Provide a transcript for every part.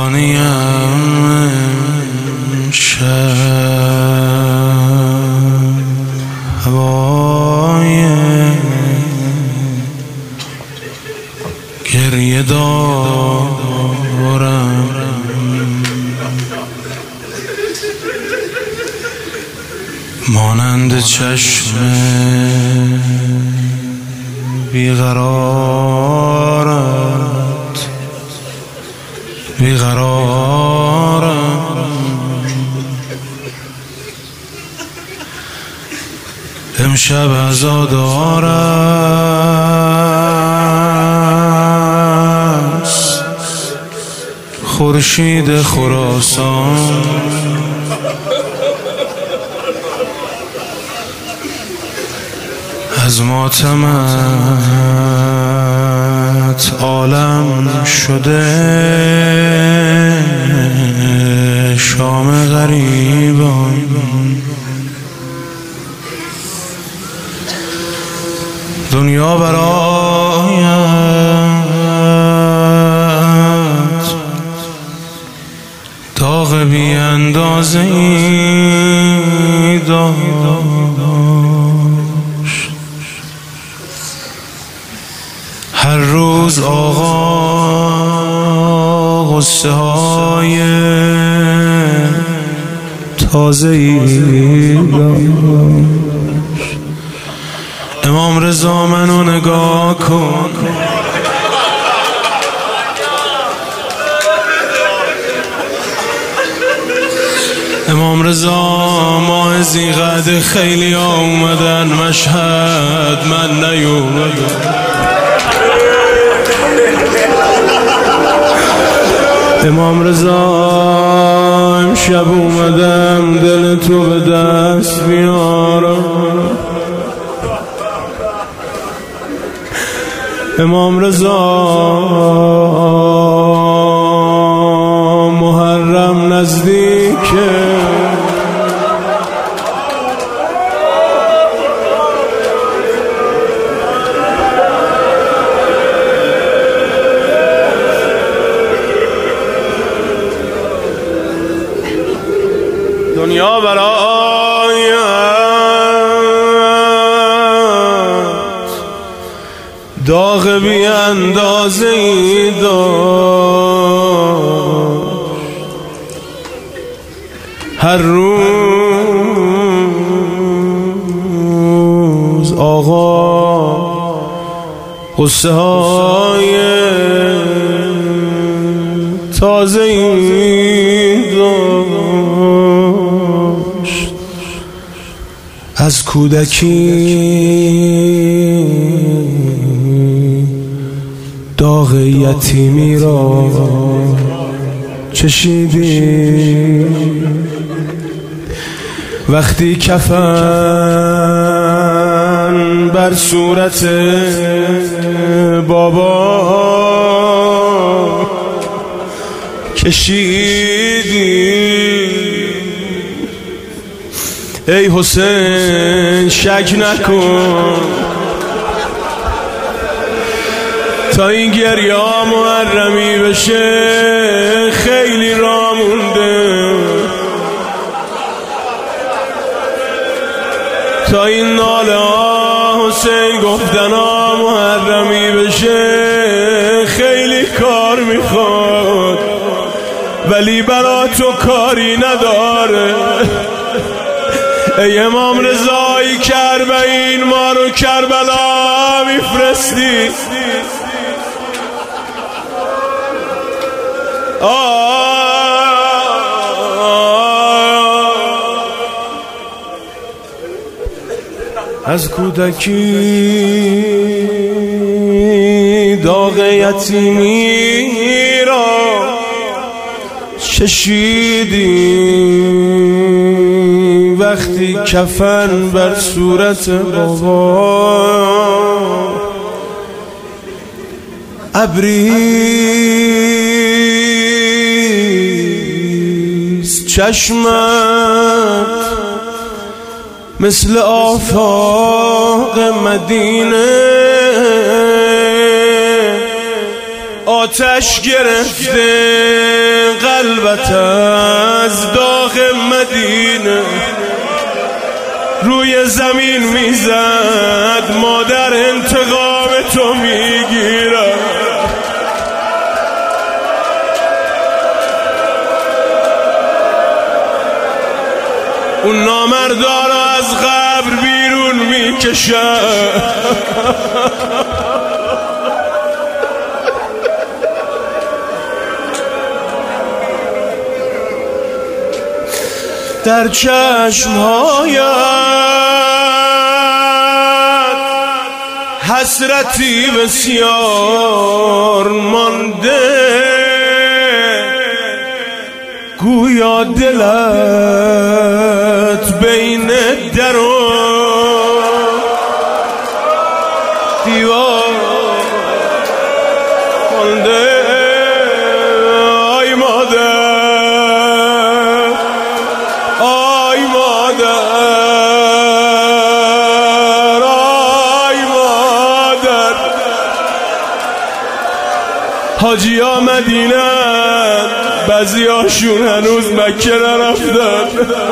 بارانیم شب هوای گریه دارم مانند چشم بیقرارت امشب عزادار است خورشید خراسان از ماتمت عالم شده شام غریبان دنیا برایت داغ بی اندازه ای داشت هر روز آقا غصه های تازه ای داشت امام رضا منو نگاه کن امام رضا ماه ذی‌قعده خیلی ها اومدن مشهد من نیومدم امام رضا امشب اومدم دل تو به دست بیارم امام رضا محرم نزدیکه دنیا برایت داغ بی اندازه ای داشت هر روز آقا قصه های تازه ای داشت از کودکی داغ یتیمی را چشیدی وقتی کفن بر صورت بابا کشیدی ای حسین شک نکن تا این گریه محرمی بشه خیلی راه مونده تا این ناله ها حسین گفتن ها محرمی بشه خیلی کار میخواد ولی برا تو کاری نداره ای امام رضایی کربین ما رو کربلا میفرستی از کودکی داغ یتیمی را چشیدی وقتی کفن بر صورت بابا ابریست چشمت مثل آفاق مدینه آتش گرفته خلوت از داغ مدینه روی زمین میزد، مادر انتقام تو میگیره. اون نامردارا از قبر بیرون میکشه، در چشمهایت حسرتی بسیار مانده، گویا دلت بین در و دیوار مانده. آی مادر، آی مادر، آی مادر. حاجی ها مدینه، بعضی هاشون هنوز مکه نرفتن.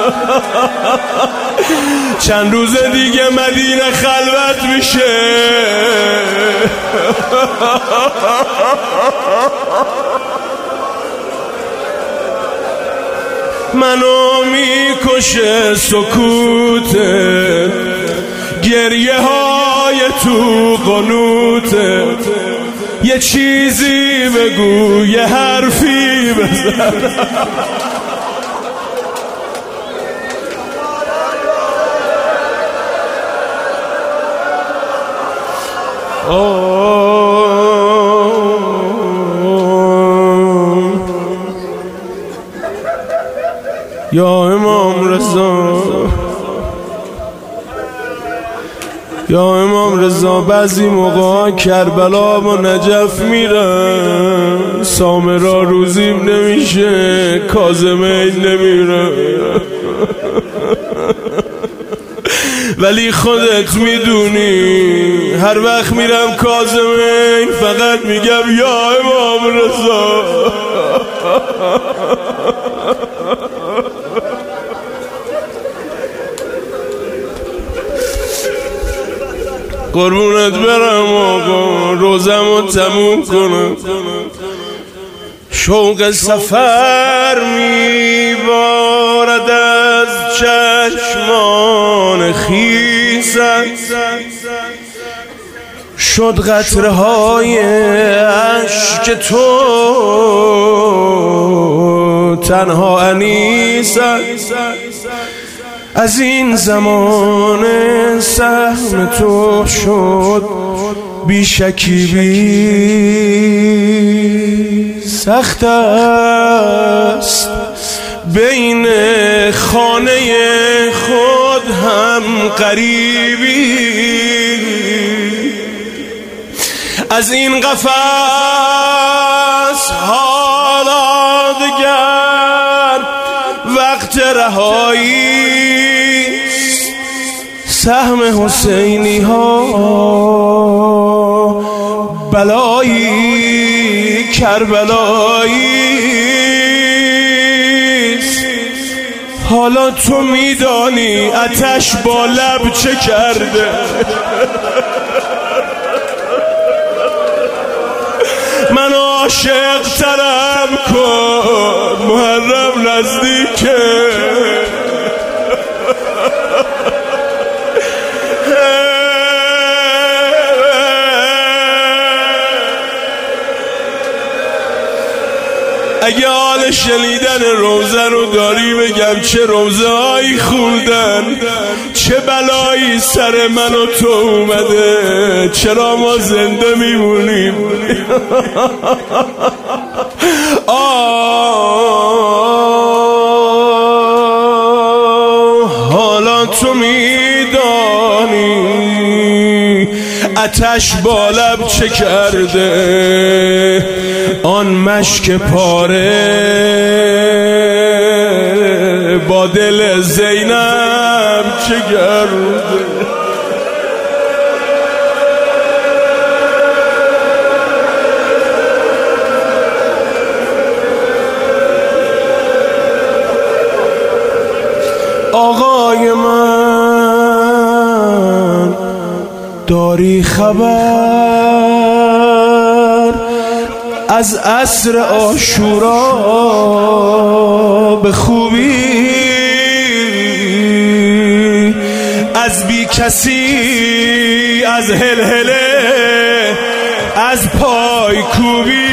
چند روز دیگه مدینه خلوت میشه. منو میکشه سکوته، گریه های تو قنوته. یه چیزی بگو، یه حرفی بزن. یا امام رضا، یا امام رضا، بعضی موقع کربلا و نجف میرم، سامرا روزیم نمیشه، کاظمین نمیره. ولی خودت میدونی هر وقت میرم کاظمین فقط میگم یا امام رضا. قربونت برم آقا، روزمو تموم کنم. شوق سفر میبارد از چشمان خیزت، شد قطرهای اشک تو تنها انیست. از این زمان سهم تو شد بیشکی بی سخت است بین خانه خود هم قریبی. از این قفس حالا دگر وقت رهایی، سهم حسینی ها بلایی کربلایی. حالا تو میدانی آتش با لب چه کرده. من عاشق ترم کن، محرم نزدیکه. اگه حال شنیدن روزه رو داری بگم چه روزه هایی خوندن، چه بلایی سر من و تو اومده، چرا ما زنده میمونیم. حالا تو میدانی آتش با لب چه کرده، آن مشک پاره با دل زینب چه کرده. آقای من داری خبر از عصر عاشورا به خوبی، از بی کسی، از هلهله، از پای کوبی.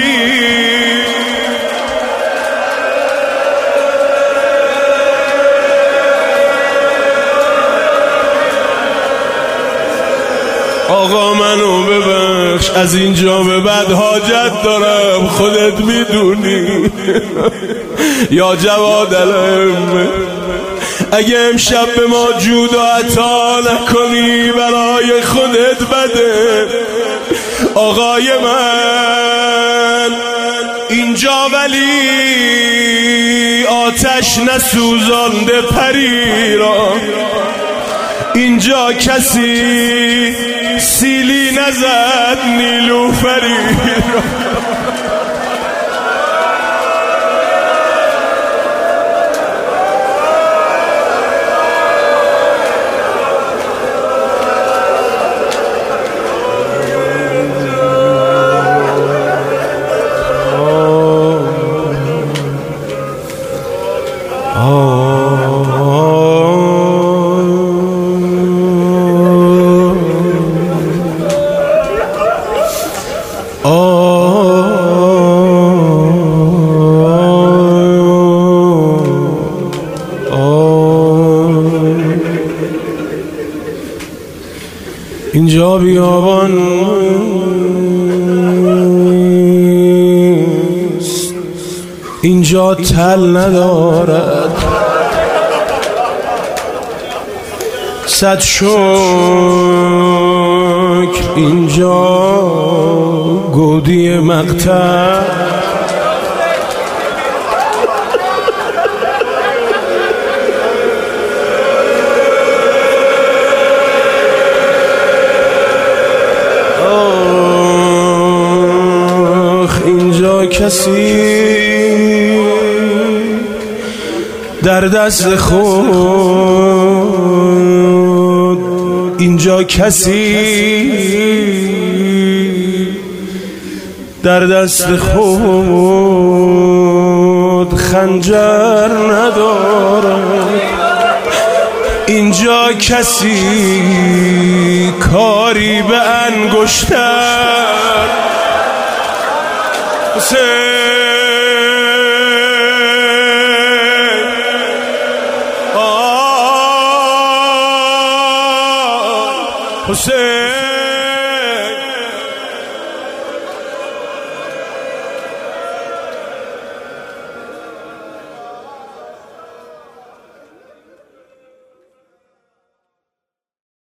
آقا منو ببخش، از اینجا به بعد حاجت دارم، خودت میدونی یا جواد علم. اگه امشب به ما جود و عطا نکنی برای خودت بده. آقای من اینجا ولی آتش نسوزانده پری را، اینجا کسی سیلی نزد نیلوفری را. اینجا بیابان نیست، اینجا تل ندارد، صد شکر اینجا گودی مقتل. اینجا کسی در دست خود، اینجا کسی در دست خود خنجر ندارد، اینجا کسی کاری به انگشتر. حسین حسین